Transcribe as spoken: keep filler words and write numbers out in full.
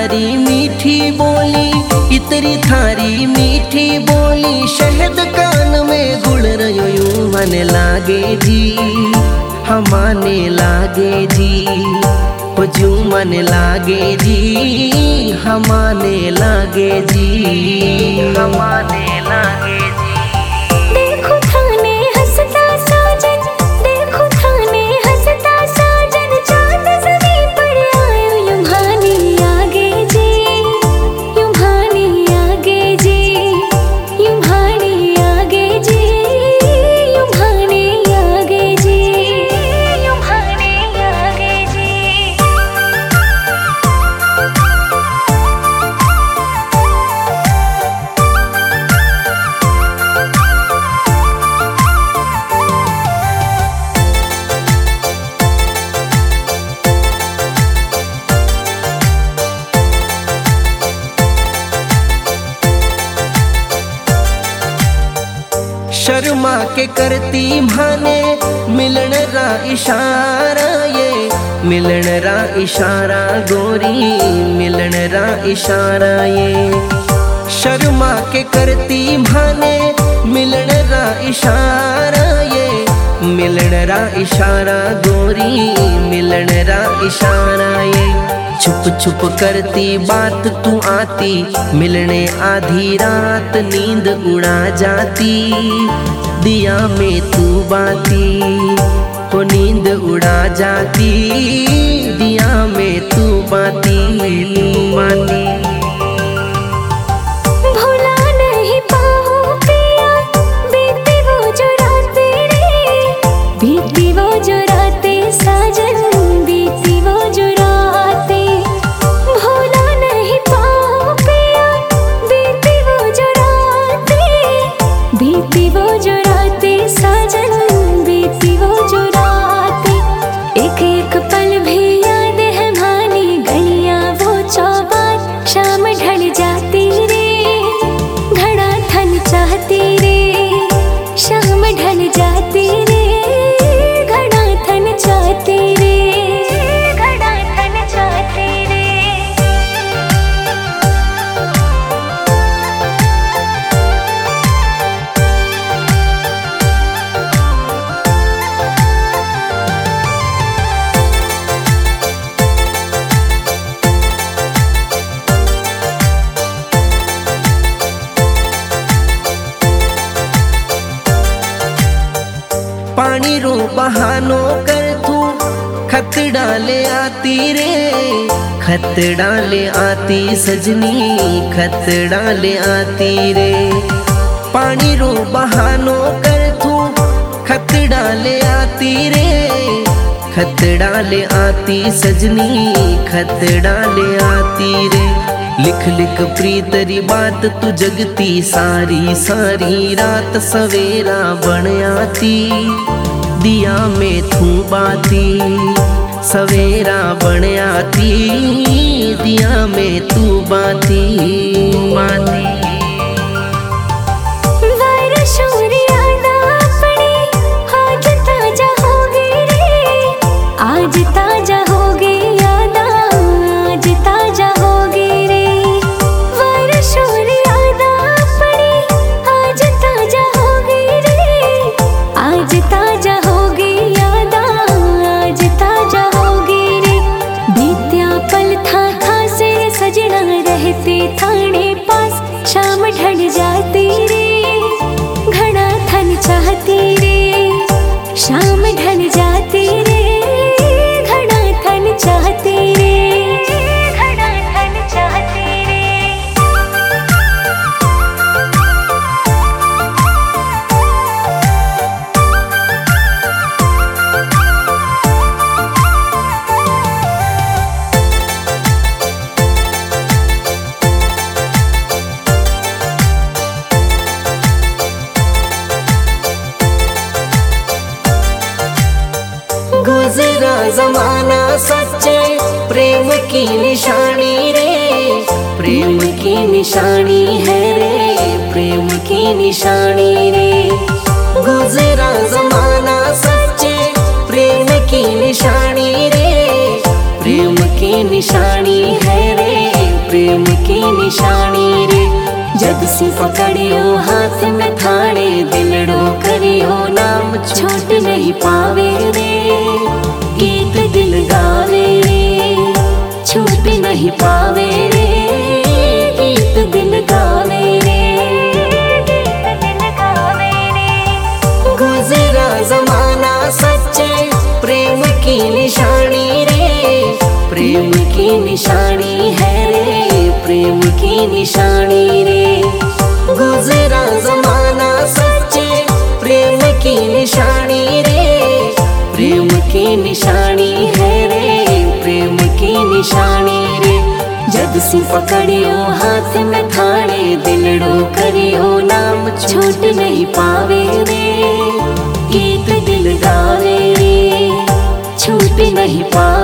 थारी मीठी बोली, इतरी थारी मीठी बोली, शहद कान में गुड़ रयो यूं मन लागे जी, हमाने लागे जी, ओ जूं मन लागे जी, हमाने लागे जी, हमाने लागे जी। देखो थाने हंसता साजन, देखो थाने हंसता साजन, चांद ज़मीं पर आयो यूं भाने आगे जी, यूं भाने आगे जी, यूं भाने आगे जी, यूं भाने आगे जी, यूं भाने आगे जी। शर्मा के करती माने मिलन रा इशारा, ये मिलन रा इशारा गोरी, मिलन रा इशारा ये। शर्मा के करती माने मिलन रा इशारा, ये मिलन रा इशारा गोरी, मिलन रा इशारा ये। छुप छुप करती बात तू आती, मिलने आधी रात नींद उड़ा जाती, दिया में तू बाती, वो नींद उड़ा जाती, दिया में तू बाती, तू बाती। भुला नहीं पाऊं पिया, बीती वो जो रातें रे, बीती वो जो रातें साजन, बीती वो जो रातें। भुला नहीं पाऊं पिया, बीती वो जो रातें, बीती वो जो रातें साजन, बीती वो जो रातें। एक एक पल भी याद है मानी, गलियां वो चौबार, शाम ढल जाती रे, घड़ा थन चाहती रे, शाम ढल जाती रे, घड़ा थन चाहती रे, घड़ा थन चाहती रे। पानी रो बहानो कर तू खत डाले आती रे, खत डाले आती सजनी, खत डाले आती रे। पानी रो बहानो कर तू खत डाले आती रे, खत डाले आती सजनी, खत डाले आती रे। लिख लिख प्रीतरी बात तू जगती, सारी सारी रात सवेरा बन आती, दिया में तू बाती, सवेरा बन आती, दिया में तू बाती, बाती। आज ताजा होगी रे, आज ताजा होगी यादा, आज ताजा होगी रे। वर्षों यादा पड़ी, आज ताजा होगी रे, आज ताजा होगी यादा, आज ताजा होगी रे। बीत्या पल था था से सजना, रहते थाने पास, शाम ढल जाती रे, घड़ा थन चाहती रे, शाम ढल जाती रे, घड़ा थन चाहती रे, घड़ा थन चाहती रे। गुजरा जमाना सच्चे प्रेम की निशानी रे, प्रेम की निशानी है रे, प्रेम की निशानी रे। गुजरा जमाना सच्चे प्रेम की निशानी रे, प्रेम की निशानी है रे, प्रेम की निशानी रे। जद से पकड़ियो हाथ में थाने दिलड़ो करियो नाम छूट नहीं पावे रे। गीत दिल गावे रे छूट नहीं पावे रे। गीत दिल गावे रे गीत दिल गावे रे। गुजरा जमाना सच्चे प्रेम की निशानी रे। प्रेम की निशानी है रे प्रेम की निशानी रे। गुजरा जमाना सच्चे प्रेम की निशानी रे। प्रेम की निशानी है रे प्रेम की निशानी रे। जद से पकड़ियो हाथ में थाने दिलड़ो करियो नाम छूट नहीं पावे रे। गीत दिल गावे रे छूट नहीं पावे।